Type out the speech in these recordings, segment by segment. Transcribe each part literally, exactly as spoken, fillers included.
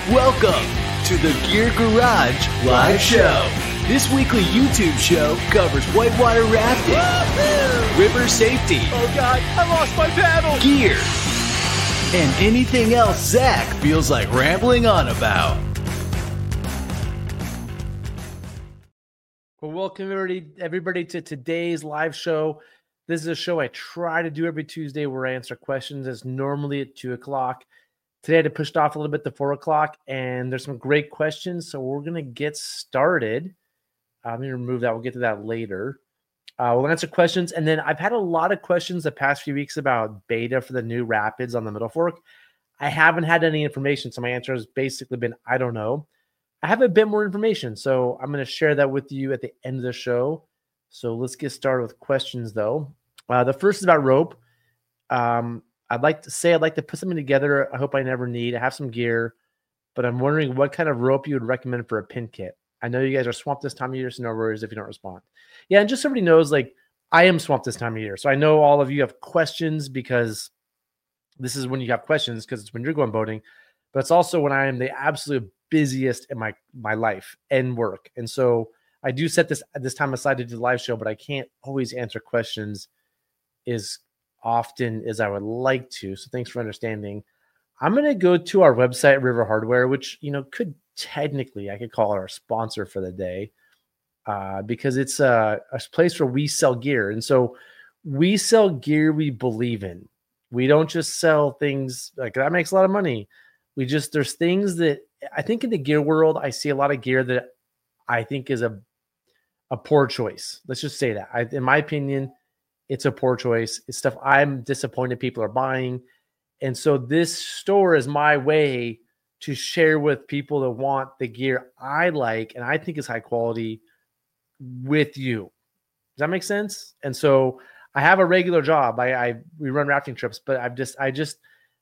Welcome to the Gear Garage Live Show. This weekly YouTube show covers whitewater rafting, Woo-hoo! river safety, oh god, I lost my paddle, gear, and anything else Zach feels like rambling on about. Well, welcome everybody, everybody to today's live show. This is a show I try to do every Tuesday where I answer questions. It's normally at two o'clock. Today I had to push it off a little bit to four o'clock, and there's some great questions, so we're going to get started. I'm going to remove that. We'll get to that later. Uh, we'll answer questions, and then I've had a lot of questions the past few weeks about beta for the new Rapids on the Middle Fork. I haven't had any information, so my answer has basically been, I don't know. I have a bit more information, so I'm going to share that with you at the end of the show. So let's get started with questions, though. Uh, the first is about rope. Um, I'd like to say I'd like to put something together. I hope I never need. I have some gear, but I'm wondering what kind of rope you would recommend for a pin kit. I know you guys are swamped this time of year, so no worries if you don't respond. Yeah, and just so everybody knows, like, I am swamped this time of year. So I know all of you have questions because this is when you have questions because it's when you're going boating, but it's also when I am the absolute busiest in my, my life and work. And so I do set this this time aside to do the live show, but I can't always answer questions as often as I would like to. So thanks for understanding. I'm going to go to our website, River Hardware, which, you know, could technically, I could call it our sponsor for the day uh, because it's a, a place where we sell gear. And so we sell gear we believe in. We don't just sell things like that makes a lot of money. We just, there's things that I think in the gear world, I see a lot of gear that I think is a, a poor choice. Let's just say that. I, in my opinion, it's a poor choice. It's stuff I'm disappointed people are buying. And so this store is my way to share with people that want the gear I like and I think is high quality with you. Does that make sense? And so I have a regular job. I, I we run rafting trips, but I've just I just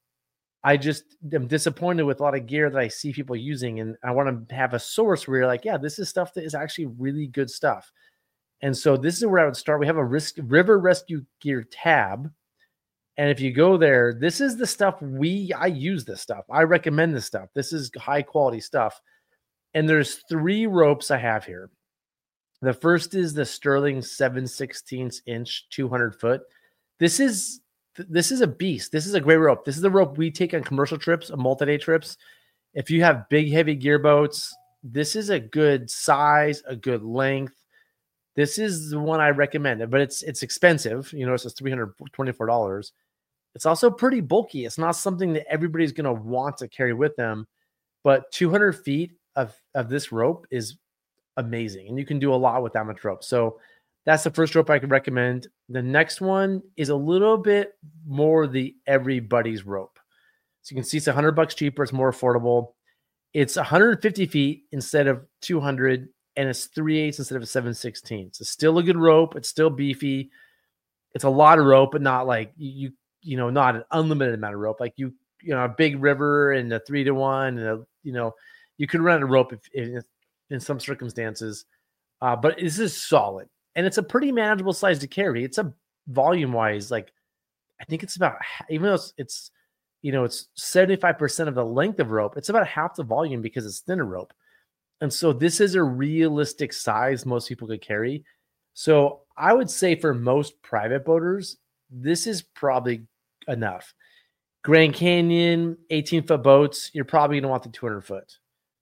I just am disappointed with a lot of gear that I see people using, and I want to have a source where you're like, yeah, this is stuff that is actually really good stuff. And so this is where I would start. We have a risk, river rescue gear tab. And if you go there, this is the stuff we, I use this stuff. I recommend this stuff. This is high quality stuff. And there's three ropes I have here. The first is the Sterling seven sixteenths inch, two hundred foot. This is, this is a beast. This is a great rope. This is the rope we take on commercial trips, on multi-day trips. If you have big, heavy gear boats, this is a good size, a good length. This is the one I recommend, but it's it's expensive. You know, it's three hundred twenty-four dollars. It's also pretty bulky. It's not something that everybody's going to want to carry with them, but two hundred feet of, of this rope is amazing, and you can do a lot with that much rope. So that's the first rope I could recommend. The next one is a little bit more the everybody's rope. So you can see it's one hundred bucks cheaper. It's more affordable. It's one hundred fifty feet instead of two hundred. And it's three eighths instead of a seven sixteenths. It's still a good rope. It's still beefy. It's a lot of rope, but not like you, you know, not an unlimited amount of rope. Like you, you know, a big river and a three to one, and a, you know, you could run a rope if, if in some circumstances. Uh, but this is solid, and it's a pretty manageable size to carry. It's a volume wise, like I think it's about, even though it's, it's you know, it's seventy-five percent of the length of rope. It's about half the volume because it's thinner rope. And so this is a realistic size most people could carry. So I would say for most private boaters, this is probably enough. Grand Canyon, eighteen-foot boats, you're probably going to want the two hundred foot.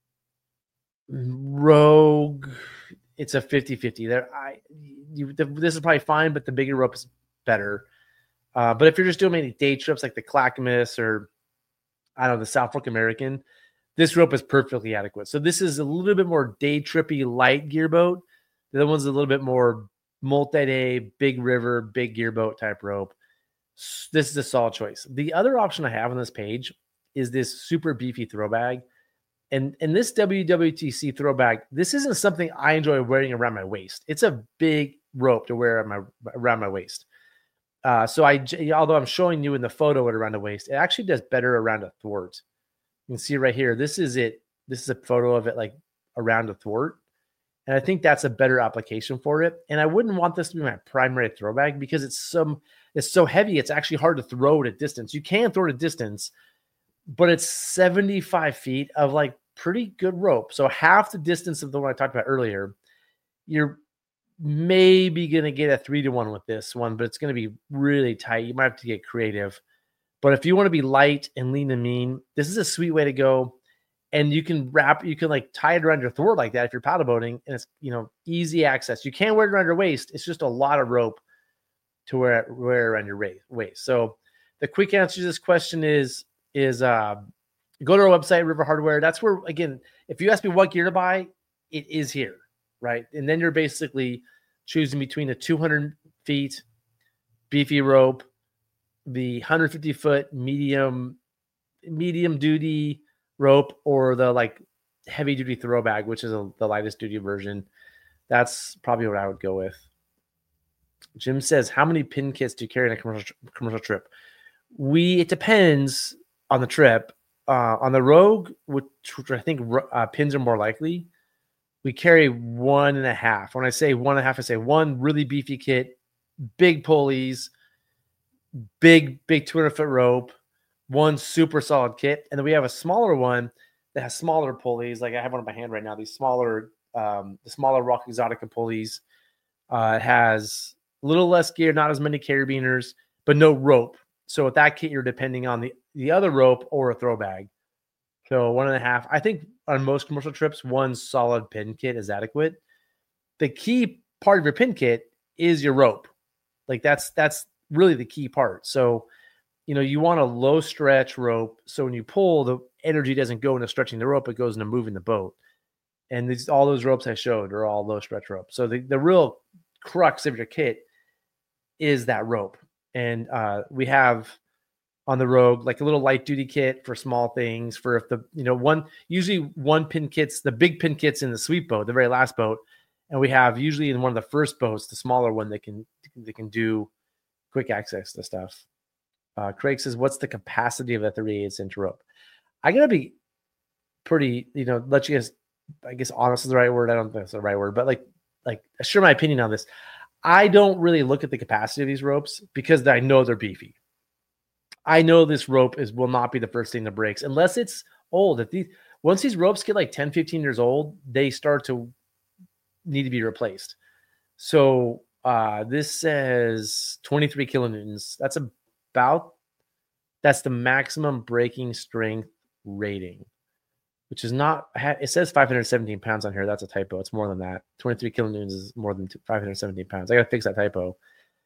Rogue, it's a fifty-fifty. There, I, you, the, this is probably fine, but the bigger rope is better. Uh, but if you're just doing maybe day trips like the Clackamas or, I don't know, the South Fork American, this rope is perfectly adequate. So this is a little bit more day trippy light gear boat. The other one's a little bit more multi-day, big river, big gear boat type rope. This is a solid choice. The other option I have on this page is this super beefy throw bag. And, and this W W T C throw bag, this isn't something I enjoy wearing around my waist. It's a big rope to wear my, around my waist. Uh, so I, although I'm showing you in the photo it around the waist, it actually does better around a thwart. You can see right here, this is it. This is a photo of it like around a thwart. And I think that's a better application for it. And I wouldn't want this to be my primary throw bag because it's some it's so heavy, it's actually hard to throw it at distance. You can throw it at distance, but it's seventy-five feet of like pretty good rope. So half the distance of the one I talked about earlier. You're maybe going to get a three to one with this one, but it's going to be really tight. You might have to get creative. But if you want to be light and lean and mean, this is a sweet way to go. And you can wrap, you can like tie it around your thwart like that if you're paddle boating, and it's, you know, easy access. You can't wear it around your waist. It's just a lot of rope to wear, wear around your waist. So the quick answer to this question is, is uh, go to our website, River Hardware. That's where, again, if you ask me what gear to buy, it is here. Right. And then you're basically choosing between the two hundred feet beefy rope, the one hundred fifty foot medium, medium duty rope, or the like heavy duty throw bag, which is a, the lightest duty version. That's probably what I would go with. Jim says, how many pin kits do you carry in a commercial, commercial trip? We, it depends on the trip. Uh, on the Rogue, which, which I think uh, pins are more likely, we carry one and a half. When I say one and a half, I say one really beefy kit, big pulleys, big, big two hundred foot rope, one super solid kit. And then we have a smaller one that has smaller pulleys. Like I have one in my hand right now, these smaller, um, the smaller Rock Exotica pulleys. Uh, it has a little less gear, not as many carabiners, but no rope. So with that kit, you're depending on the, the other rope or a throw bag. So one and a half. I think on most commercial trips, one solid pin kit is adequate. The key part of your pin kit is your rope. Like that's that's really the key part. So, you know, you want a low stretch rope. So when you pull, the energy doesn't go into stretching the rope, it goes into moving the boat. And these, all those ropes I showed are all low stretch ropes. So the, the real crux of your kit is that rope. And uh, we have on the Rogue, like a little light duty kit for small things, for if the, you know, one, usually one pin kits, the big pin kits in the sweep boat, the very last boat. And we have usually in one of the first boats, the smaller one that can, they can do quick access to stuff. Uh, Craig says, what's the capacity of a thirty-eight inch rope? I gotta be pretty, you know, let you guys, I guess honest is the right word. I don't think it's the right word, but like, like share my opinion on this. I don't really look at the capacity of these ropes because I know they're beefy. I know this rope is will not be the first thing that breaks unless it's old. If these once these ropes get like ten, fifteen years old, they start to need to be replaced. So uh, this says twenty-three kilonewtons. That's about that's the maximum breaking strength rating, which is not. It says five hundred seventeen pounds on here. That's a typo. It's more than that. twenty-three kilonewtons is more than five hundred seventeen pounds. I got to fix that typo.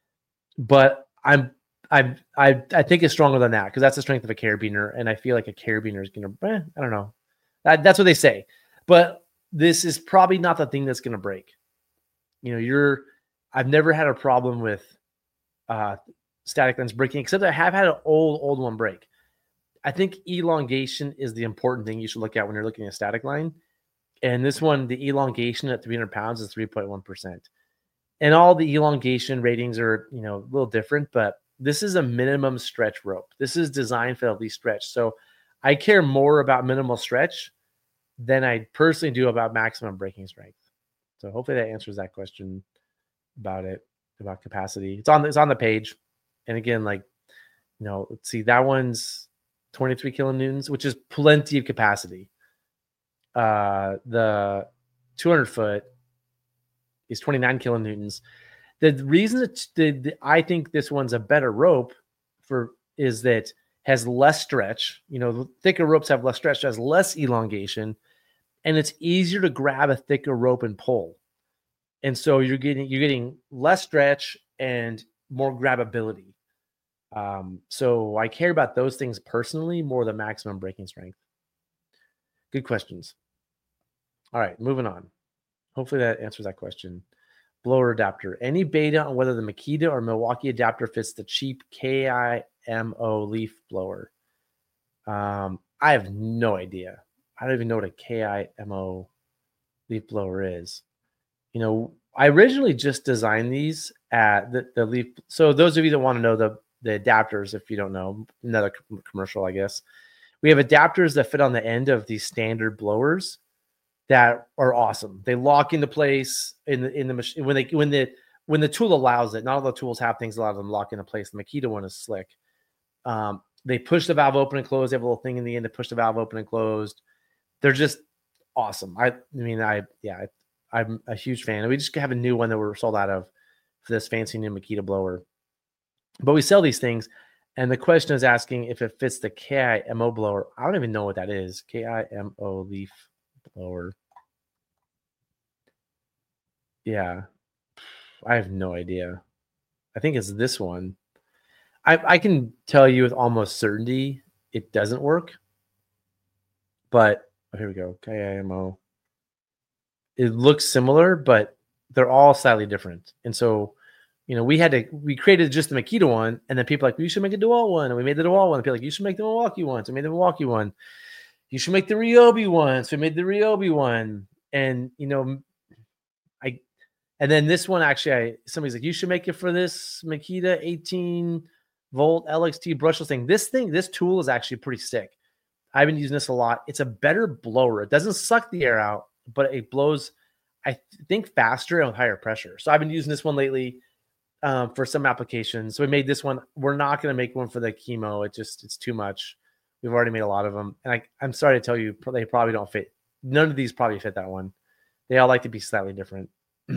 But I'm. I I I think it's stronger than that because that's the strength of a carabiner, and I feel like a carabiner is gonna. Eh, I don't know. That, that's what they say, but this is probably not the thing that's gonna break. You know, you're. I've never had a problem with uh, static lens breaking, except I have had an old old one break. I think elongation is the important thing you should look at when you're looking at static line, and this one, the elongation at three hundred pounds is three point one percent, and all the elongation ratings are, you know, a little different, but this is a minimum stretch rope. This is designed for at least stretch. So I care more about minimal stretch than I personally do about maximum breaking strength. So hopefully that answers that question about it, about capacity. It's on, it's on the page. And again, like, you know, let's see, that one's twenty-three kilonewtons, which is plenty of capacity. Uh, the two hundred foot is twenty-nine kilonewtons. The reason that the, the, I think this one's a better rope for is that has less stretch. You know, thicker ropes have less stretch, has less elongation, and it's easier to grab a thicker rope and pull. And so you're getting you're getting less stretch and more grabbability. Um, so I care about those things personally more than maximum breaking strength. Good questions. All right, moving on. Hopefully that answers that question. Blower adapter. Any beta on whether the Makita or Milwaukee adapter fits the cheap K I M O leaf blower? Um, I have no idea. I don't even know what a K I M O leaf blower is. You know, I originally just designed these at the, the leaf. So those of you that want to know the, the adapters, if you don't know, another commercial, I guess. We have adapters that fit on the end of these standard blowers that are awesome. They lock into place in the in the machine when they when the when the tool allows it. Not all the tools have things that allow them to lock into place. The Makita one is slick, um, They push the valve open and close. They have a little thing in the end to push the valve open and closed. They're just awesome. I, I mean, I yeah, I, I'm a huge fan. We just have a new one that we're sold out of for this fancy new Makita blower. But we sell these things, and the question is asking if it fits the K I M O blower. I don't even know what that is. K I M O leaf blower. Yeah, I have no idea. I think it's this one. I, I can tell you with almost certainty it doesn't work. But oh, here we go. K I M O. It looks similar, but they're all slightly different. And so, you know, we had to, we created just the Makita one, and then people are like, well, you should make a DeWalt one. And we made the DeWalt one. And people are like, you should make the Milwaukee one. So we made the Milwaukee one. You should make the Ryobi one. So we made the Ryobi one. And, you know, I, and then this one, actually, I, somebody's like, you should make it for this Makita eighteen volt L X T brushless thing. This thing, this tool is actually pretty sick. I've been using this a lot. It's a better blower. It doesn't suck the air out, but it blows, I think, faster and with higher pressure. So I've been using this one lately um, for some applications. So we made this one. We're not going to make one for the chemo. It just, it's too much. We've already made a lot of them. And I, I'm sorry to tell you, they probably don't fit. None of these probably fit that one. They all like to be slightly different.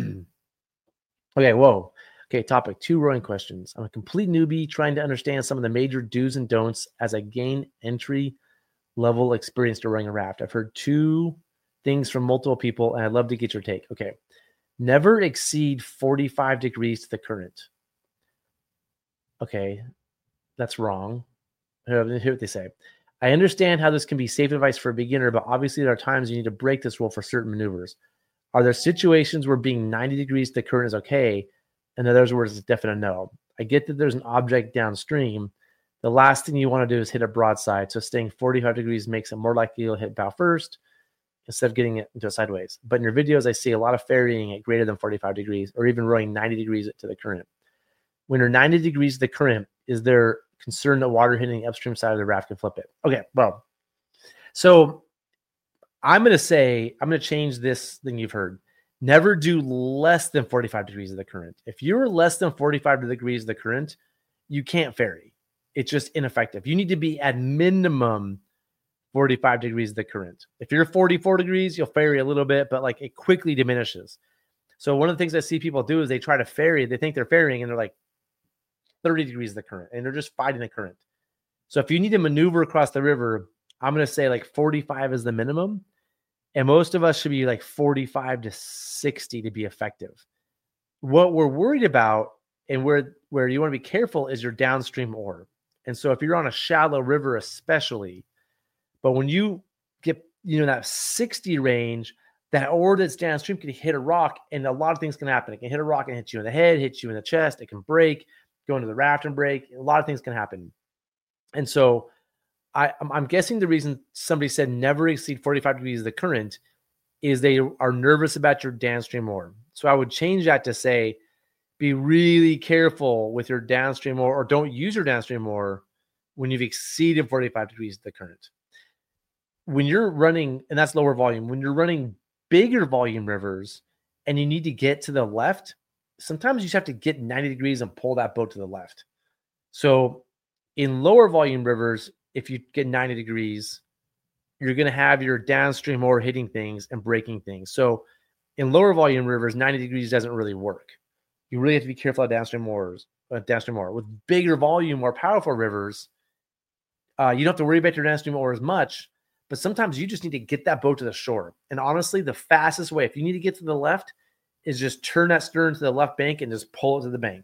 Okay, whoa. Okay, topic two rowing questions. I'm a complete newbie trying to understand some of the major do's and don'ts as I gain entry level experience to rowing a raft. I've heard two things from multiple people, and I'd love to get your take. Okay, never exceed forty-five degrees to the current. Okay, that's wrong. Here's what they say. I understand how this can be safe advice for a beginner, but obviously there are times you need to break this rule for certain maneuvers. Are there situations where being ninety degrees to the current is okay, and in other words, it's a definite no? I get that there's an object downstream. The last thing you want to do is hit a broadside, so staying forty-five degrees makes it more likely you'll hit bow first instead of getting it into a sideways. But in your videos, I see a lot of ferrying at greater than forty-five degrees, or even rowing ninety degrees to the current. When you're ninety degrees to the current, is there concern that water hitting the upstream side of the raft can flip it? Okay, well, so I'm going to say, I'm going to change this thing you've heard. Never do less than forty-five degrees of the current. If you're less than forty-five degrees of the current, you can't ferry. It's just ineffective. You need to be at minimum forty-five degrees of the current. If you're forty-four degrees, you'll ferry a little bit, but like it quickly diminishes. So one of the things I see people do is they try to ferry. They think they're ferrying and they're like thirty degrees of the current, and they're just fighting the current. So if you need to maneuver across the river, I'm going to say like forty-five is the minimum. And most of us should be like forty-five to sixty to be effective. What we're worried about and where, where you want to be careful is your downstream oar. And so if you're on a shallow river, especially, but when you get, you know, that sixty range, that oar that's downstream can hit a rock, and a lot of things can happen. It can hit a rock and hit you in the head, hit you in the chest. It can break, go into the raft and break. A lot of things can happen. And so I, I'm guessing the reason somebody said never exceed forty-five degrees of the current is they are nervous about your downstream oar. So I would change that to say, be really careful with your downstream oar, or don't use your downstream oar when you've exceeded forty-five degrees of the current. When you're running, and that's lower volume, when you're running bigger volume rivers and you need to get to the left, sometimes you just have to get ninety degrees and pull that boat to the left. So in lower volume rivers, if you get ninety degrees, you're going to have your downstream oar hitting things and breaking things. So in lower volume rivers, ninety degrees doesn't really work. You really have to be careful of downstream oars, uh, downstream oar. With bigger volume, more powerful rivers, uh, you don't have to worry about your downstream oar as much, but sometimes you just need to get that boat to the shore. And honestly, the fastest way, if you need to get to the left, is just turn that stern to the left bank and just pull it to the bank.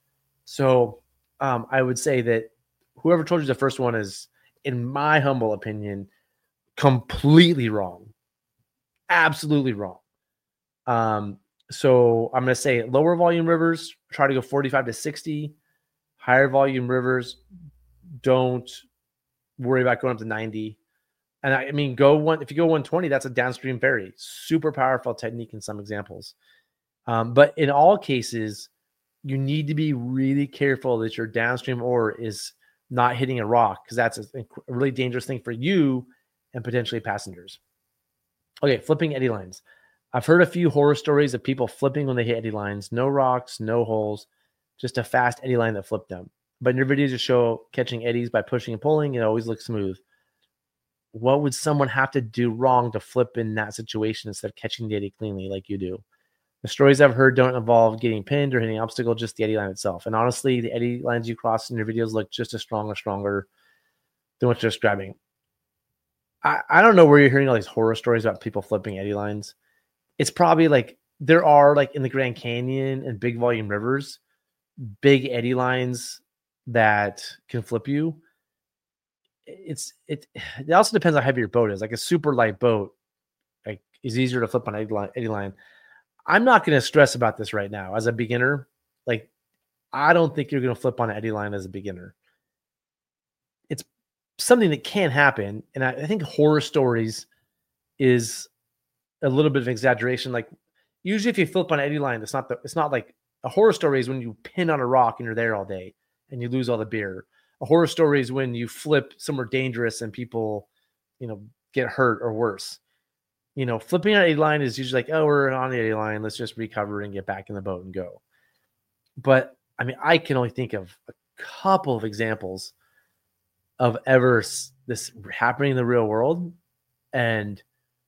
So um, I would say that whoever told you the first one is, in my humble opinion, completely wrong. Absolutely wrong. Um, so I'm going to say lower volume rivers, try to go forty-five to sixty. Higher volume rivers, don't worry about going up to ninety. And I, I mean, go one, if you go one twenty, that's a downstream ferry. Super powerful technique in some examples. Um, but in all cases, you need to be really careful that your downstream oar is not hitting a rock, because that's a, a really dangerous thing for you and potentially passengers. Okay, flipping eddy lines. I've heard a few horror stories of people flipping when they hit eddy lines. No rocks, no holes, just a fast eddy line that flipped them. but in your videos you show catching eddies by pushing and pulling. It always looks smooth. What would someone have to do wrong to flip in that situation instead of catching the eddy cleanly like you do? The stories I've heard don't involve getting pinned or hitting an obstacle, just the eddy line itself. And honestly, the eddy lines you cross in your videos look just as strong or stronger than what you're describing. I, I don't know where you're hearing all these horror stories about people flipping eddy lines. It's probably like there are, like in the Grand Canyon and big volume rivers, big eddy lines that can flip you. It's it. It also depends on how heavy your boat is. Like a super light boat, like is easier to flip on eddy line. Eddy line. I'm not going to stress about this right now as a beginner. Like, I don't think you're going to flip on an eddy line as a beginner. It's something that can happen, and I, I think horror stories is a little bit of exaggeration. Like, usually, if you flip on an eddy line, it's not the. It's not like a horror story is when you pin on a rock and you're there all day and you lose all the beer. A horror story is when you flip somewhere dangerous and people, you know, get hurt or worse. You know, flipping on an eddy line is usually like, oh, we're on the eddy line. Let's just recover and get back in the boat and go. But I mean, I can only think of a couple of examples of ever this happening in the real world. And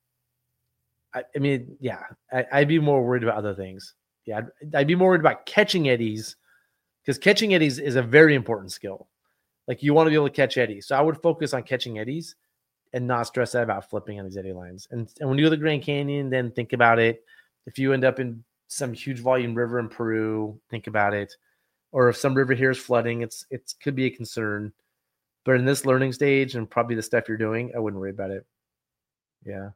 I, I mean, yeah, I, I'd be more worried about other things. Yeah, I'd, I'd be more worried about catching eddies, because catching eddies is a very important skill. Like, you want to be able to catch eddies. So I would focus on catching eddies and not stress out about flipping on these eddy lines. And, and when you go to the Grand Canyon, then think about it. If you end up in some huge volume river in Peru, think about it. Or if some river here is flooding, it's it could be a concern. But in this learning stage and probably the stuff you're doing, I wouldn't worry about it. Yeah.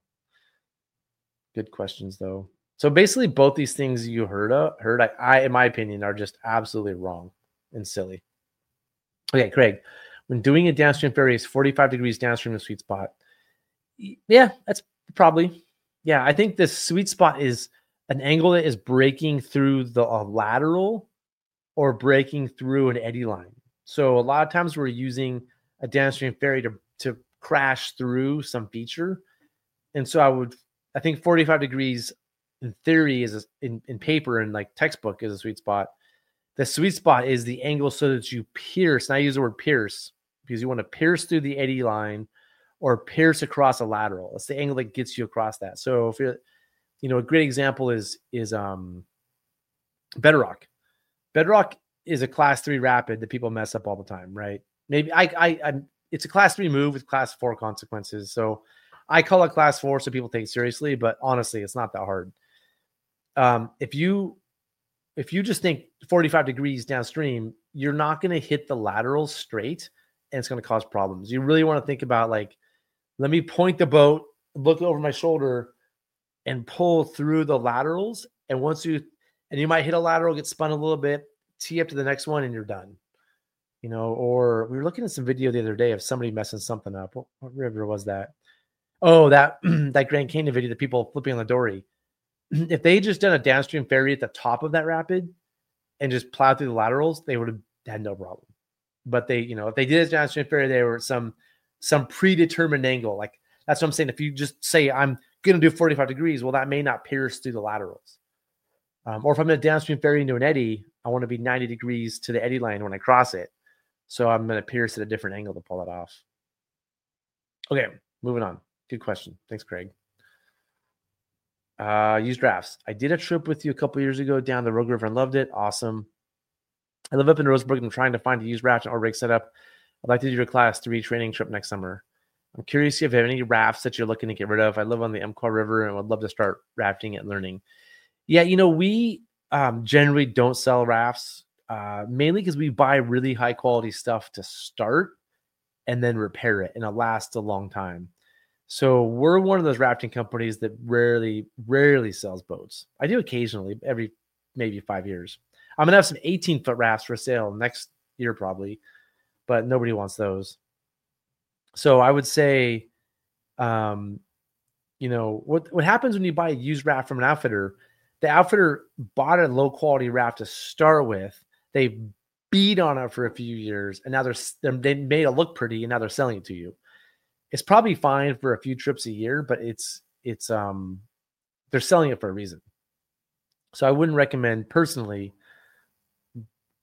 Good questions, though. So basically, both these things you heard, of, heard I, I, in my opinion, are just absolutely wrong and silly. Okay, Craig. When doing a downstream ferry is forty-five degrees downstream of the sweet spot. Yeah, that's probably. Yeah, I think the sweet spot is an angle that is breaking through the uh, lateral or breaking through an eddy line. So a lot of times we're using a downstream ferry to, to crash through some feature. And so I would, I think forty-five degrees in theory is a, in, in paper and like textbook is a sweet spot. The sweet spot is the angle so that you pierce, and I use the word pierce because you want to pierce through the eddy line or pierce across a lateral. It's the angle that gets you across that. So if you're, you know, a great example is, is um, Bedrock. Bedrock is a class three rapid that people mess up all the time, right? Maybe I, I, I'm, it's a class three move with class four consequences. So I call it class four so people take it seriously, but honestly, it's not that hard. Um, if you, if you just think forty-five degrees downstream, you're not going to hit the laterals straight and it's going to cause problems. You really want to think about, like, let me point the boat, look over my shoulder and pull through the laterals. And once you, and you might hit a lateral, get spun a little bit, tee up to the next one and you're done. You know, or we were looking at some video the other day of somebody messing something up. What, what river was that? Oh, that, that Grand Canyon video, the people flipping on the dory. If they just done a downstream ferry at the top of that rapid and just plowed through the laterals, they would have had no problem. But they, you know, if they did a downstream ferry, they were some some predetermined angle. Like, that's what I'm saying. If you just say I'm going to do forty-five degrees, well, that may not pierce through the laterals. Um, or if I'm in a downstream ferry into an eddy, I want to be ninety degrees to the eddy line when I cross it. So I'm going to pierce at a different angle to pull it off. Okay, moving on. Good question. Thanks, Craig. Uh, use drafts. I did a trip with you a couple years ago down the Rogue River and loved it. Awesome. I live up in Roseburg and I'm trying to find a used raft or rig setup. I'd like to do your class three training trip next summer. I'm curious if you have any rafts that you're looking to get rid of. I live on the Umpqua River and would love to start rafting and learning. Yeah, you know, we um, generally don't sell rafts, uh, mainly because we buy really high quality stuff to start and then repair it, and it lasts a long time. So we're one of those rafting companies that rarely, rarely sells boats. I do occasionally, every maybe five years. I'm gonna have some eighteen foot rafts for sale next year probably, but nobody wants those. So I would say, um, you know, what what happens when you buy a used raft from an outfitter? The outfitter bought a low quality raft to start with. They beat on it for a few years, and now they're, they're they made it look pretty, and now they're selling it to you. It's probably fine for a few trips a year, but it's it's um they're selling it for a reason. So I wouldn't recommend personally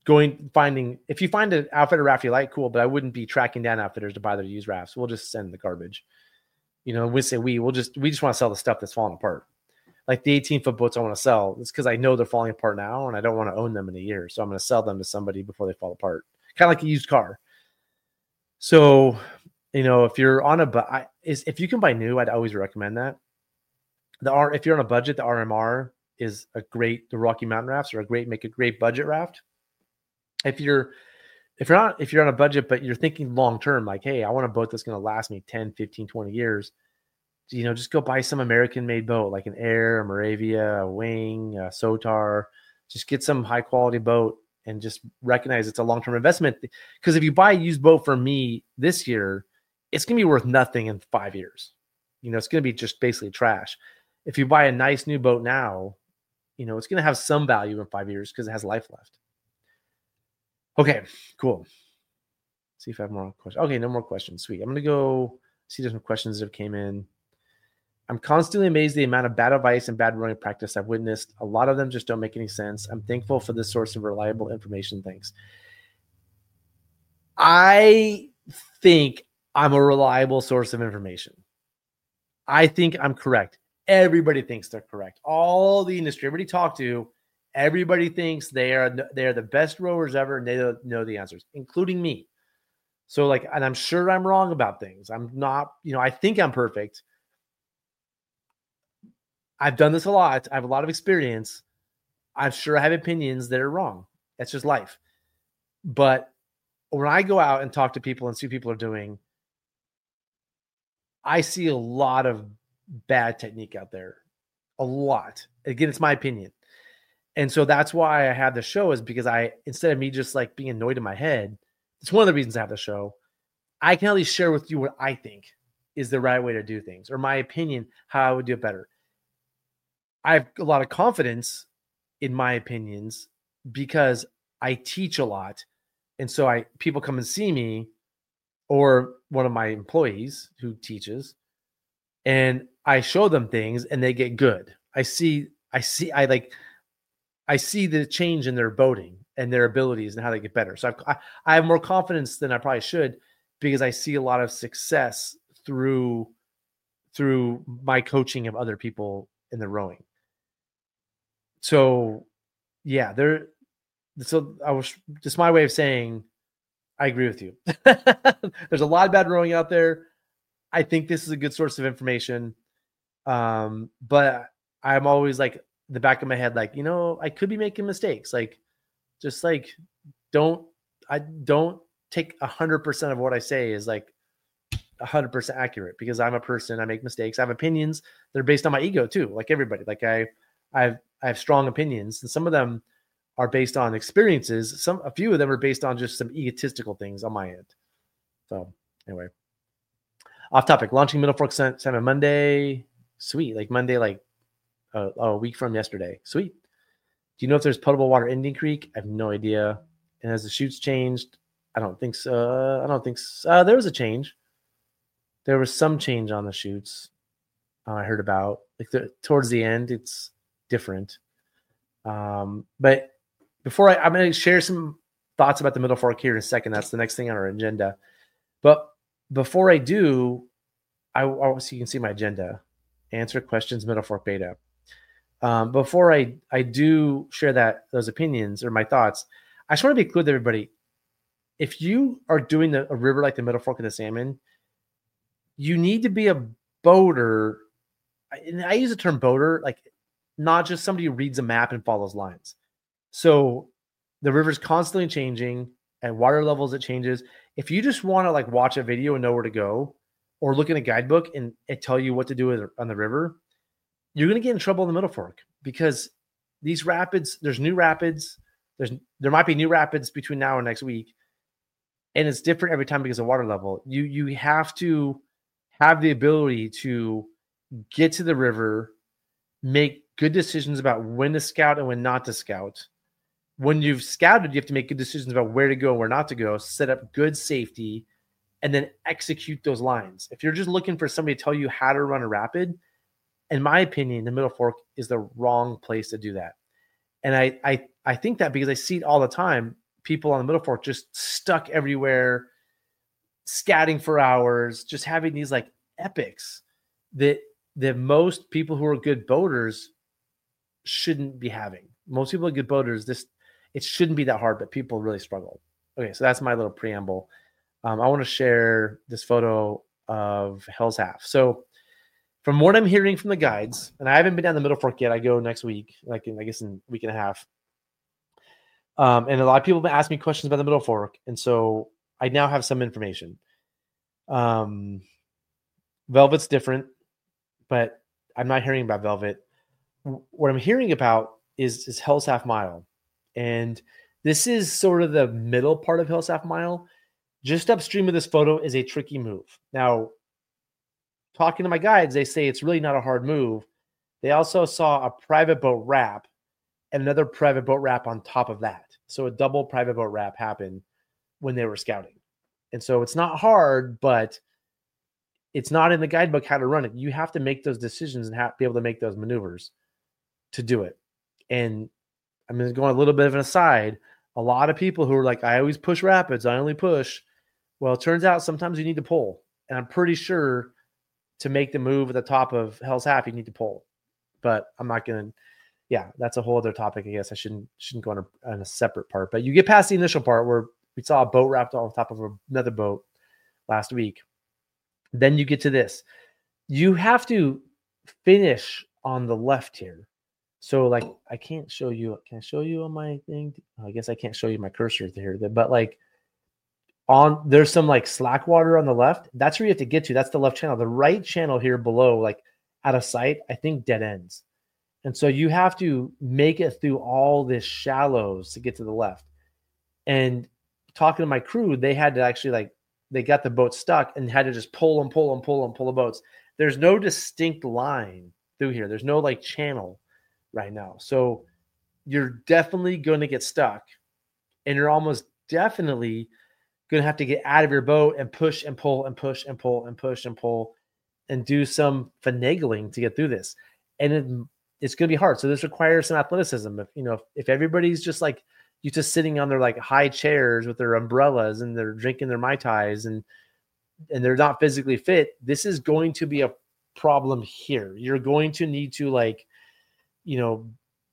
going, finding, if you find an outfitter raft you like, cool, but I wouldn't be tracking down outfitters to buy their used rafts. We'll just send the garbage. You know, we say we, we'll just, we just want to sell the stuff that's falling apart. Like the eighteen foot boats I want to sell, it's because I know they're falling apart now and I don't want to own them in a year. So I'm going to sell them to somebody before they fall apart. Kind of like a used car. So, you know, if you're on a, but I is if you can buy new, I'd always recommend that. The R, if you're on a budget, the R M R is a great, the Rocky Mountain rafts are a great, make a great budget raft. If you're, if you're not, if you're on a budget, but you're thinking long-term, like, hey, I want a boat that's going to last me ten, fifteen, twenty years, you know, just go buy some American-made boat, like an Air, a Moravia, a Wing, a Sotar. Just get some high-quality boat and just recognize it's a long-term investment. Because if you buy a used boat from me this year, it's going to be worth nothing in five years. You know, it's going to be just basically trash. If you buy a nice new boat now, you know, it's going to have some value in five years because it has life left. Okay, cool. Let's see if I have more questions. Okay, no more questions. Sweet. I'm going to go see there's some questions that have came in. I'm constantly amazed at the amount of bad advice and bad rowing practice I've witnessed. A lot of them just don't make any sense. I'm thankful for this source of reliable information. Thanks. I think I'm a reliable source of information. I think I'm correct. Everybody thinks they're correct. All the industry, everybody talk to, everybody thinks they are they are the best rowers ever, and they don't know the answers, including me. So, like, and I'm sure I'm wrong about things. I'm not, you know, I think I'm perfect. I've done this a lot. I have a lot of experience. I'm sure I have opinions that are wrong. That's just life. But when I go out and talk to people and see what people are doing, I see a lot of bad technique out there. A lot. Again, it's my opinion. And so that's why I have the show, is because I, instead of me just like being annoyed in my head, it's one of the reasons I have the show. I can at least share with you what I think is the right way to do things, or my opinion, how I would do it better. I have a lot of confidence in my opinions because I teach a lot. And so I, people come and see me, or one of my employees who teaches, and I show them things and they get good. I see, I see, I like, I see the change in their boating and their abilities and how they get better. So I've, I, I have more confidence than I probably should, because I see a lot of success through, through my coaching of other people in the rowing. So yeah, there, so I was just my way of saying, I agree with you. There's a lot of bad rowing out there. I think this is a good source of information. Um, but I'm always like, the back of my head, like, you know, I could be making mistakes. Like, just like, don't, I don't take a hundred percent of what I say is like a hundred percent accurate, because I'm a person, I make mistakes. I have opinions. They're based on my ego too. Like everybody, like I, I've, I have strong opinions, and some of them are based on experiences. Some, a few of them are based on just some egotistical things on my end. So anyway, off topic, launching Middle Fork Salmon Monday. Sweet. Like Monday, like a, a week from yesterday. Sweet. Do you know if there's potable water in Indian Creek? I have no idea. And has the chutes changed? I don't think so. I don't think so. Uh, there was a change. There was some change on the chutes. Uh, I heard about, like, the, towards the end, it's different. Um, but before I, I'm going to share some thoughts about the Middle Fork here in a second. That's the next thing on our agenda. But before I do, I obviously, you can see my agenda. Answer questions, Middle Fork Beta. Um, before I, I do share that, those opinions or my thoughts, I just want to be clear with everybody. If you are doing the, a river like the Middle Fork of the Salmon, you need to be a boater. And I use the term boater, like not just somebody who reads a map and follows lines. So the river's constantly changing, and water levels, it changes. If you just want to like watch a video and know where to go, or look in a guidebook and it tell you what to do on the river, you're going to get in trouble in the Middle Fork, because these rapids, there's new rapids. There's, there might be new rapids between now and next week. And it's different every time because of water level. You, you have to have the ability to get to the river, make good decisions about when to scout and when not to scout. When you've scouted, you have to make good decisions about where to go and where not to go, set up good safety, and then execute those lines. If you're just looking for somebody to tell you how to run a rapid, in my opinion, the Middle Fork is the wrong place to do that. And I, I, I think that because I see it all the time. people on the Middle Fork just stuck everywhere, scatting for hours, just having these like epics that that most people who are good boaters shouldn't be having. Most people are good boaters. This it shouldn't be that hard, but people really struggle. Okay, so that's my little preamble. Um, I want to share this photo of Hell's Half. So from what I'm hearing from the guides, and I haven't been down the Middle Fork yet. I go next week, like in, I guess in a week and a half. Um, and a lot of people have been asking me questions about the Middle Fork, and so I now have some information. Um, Velvet's different, but I'm not hearing about Velvet. What I'm hearing about is, is Hell's Half Mile. And this is sort of the middle part of Hell's Half Mile. Just upstream of this photo is a tricky move. Now, talking to my guides, they say it's really not a hard move. They also saw a private boat wrap and another private boat wrap on top of that. So a double private boat wrap happened when they were scouting. And so it's not hard, but it's not in the guidebook how to run it. You have to make those decisions and have, be able to make those maneuvers to do it. And I'm going to go on a little bit of an aside. A lot of people who are like, I always push rapids. I only push. Well, it turns out sometimes you need to pull. And I'm pretty sure to make the move at the top of Hell's Half, you need to pull. But I'm not going to, yeah, that's a whole other topic. I guess I shouldn't shouldn't go on a, on a separate part. But you get past the initial part where we saw a boat wrapped on top of another boat last week. Then you get to this. You have to finish on the left here. So like, I can't show you. Can I show you on my thing? I guess I can't show you my cursor here. But like on, there's some like slack water on the left. That's where you have to get to. That's the left channel. The right channel here below, like out of sight, I think dead ends. And so you have to make it through all this shallows to get to the left. And talking to my crew, they had to actually like, they got the boat stuck and had to just pull and pull and pull and pull the boats. There's no distinct line through here. There's no like channel right now. So you're definitely going to get stuck, and you're almost definitely going to have to get out of your boat and push and pull and push and pull and push and pull and do some finagling to get through this. And it, it's going to be hard. So this requires some athleticism. If, you know, if, if everybody's just like, you just sitting on their like high chairs with their umbrellas and they're drinking their Mai Tais and, and they're not physically fit, this is going to be a problem here. You're going to need to like, you know,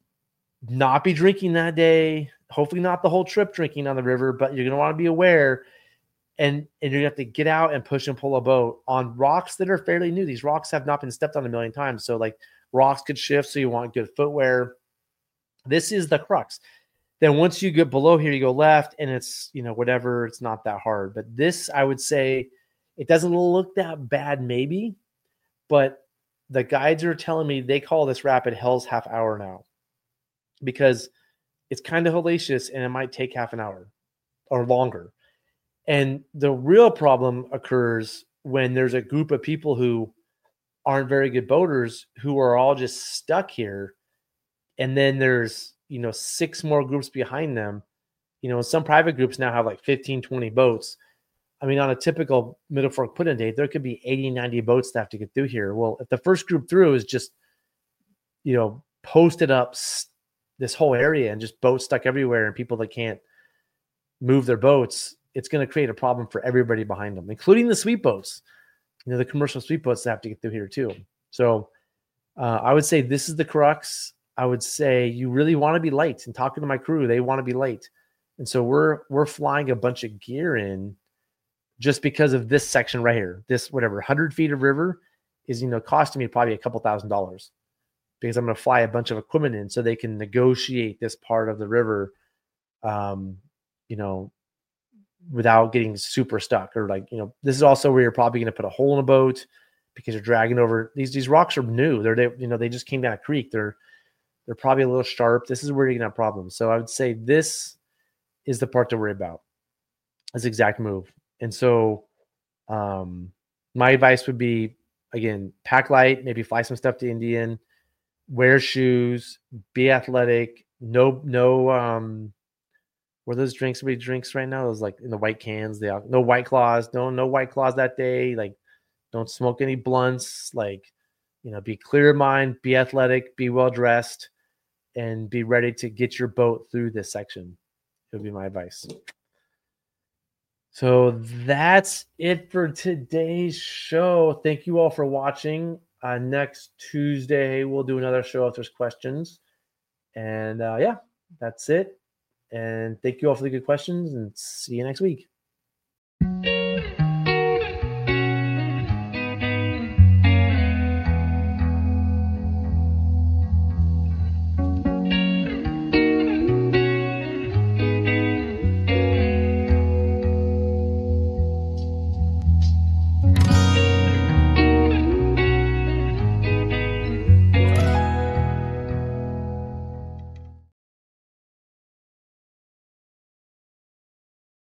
not be drinking that day, hopefully not the whole trip drinking on the river, but you're going to want to be aware, and, and you're going to have to get out and push and pull a boat on rocks that are fairly new. These rocks have not been stepped on a million times. So like rocks could shift. So you want good footwear. This is the crux. Then once you get below here, you go left and it's, you know, whatever, it's not that hard. But this, I would say, it doesn't look that bad maybe, but the guides are telling me they call this rapid Hell's Half Hour now because it's kind of hellacious and it might take half an hour or longer. And the real problem occurs when there's a group of people who aren't very good boaters who are all just stuck here. And then there's, you know, six more groups behind them. You know, some private groups now have like fifteen, twenty boats. I mean, on a typical Middle Fork put-in date, there could be eighty, ninety boats that have to get through here. Well, if the first group through is just, you know, posted up this whole area and just boats stuck everywhere and people that can't move their boats, it's going to create a problem for everybody behind them, including the sweep boats, you know, the commercial sweep boats that have to get through here too. So uh, I would say this is the crux. I would say you really want to be light, and talking to my crew, they want to be light. And so we're, we're flying a bunch of gear in just because of this section right here. This, whatever, one hundred feet of river is, you know, costing me probably a couple thousand dollars because I'm going to fly a bunch of equipment in so they can negotiate this part of the river, um, you know, without getting super stuck. Or like, you know, this is also where you're probably going to put a hole in a boat because you're dragging over these, these rocks are new. They're, they, you know, they just came down a creek. They're, they're probably a little sharp. This is where you're going to have problems. So I would say this is the part to worry about, this exact move. And so um, my advice would be, again, pack light, maybe fly some stuff to Indian, wear shoes, be athletic. No, no, um, were those drinks everybody drinks right now? Those like in the white cans, they all, no White Claws, no, no White Claws that day. Like, don't smoke any blunts. Like, you know, be clear of mind, be athletic, be well dressed, and be ready to get your boat through this section. would be my advice. So that's it for today's show. Thank you all for watching. Uh, next Tuesday, we'll do another show if there's questions. And uh, yeah, that's it. And thank you all for the good questions, and see you next week.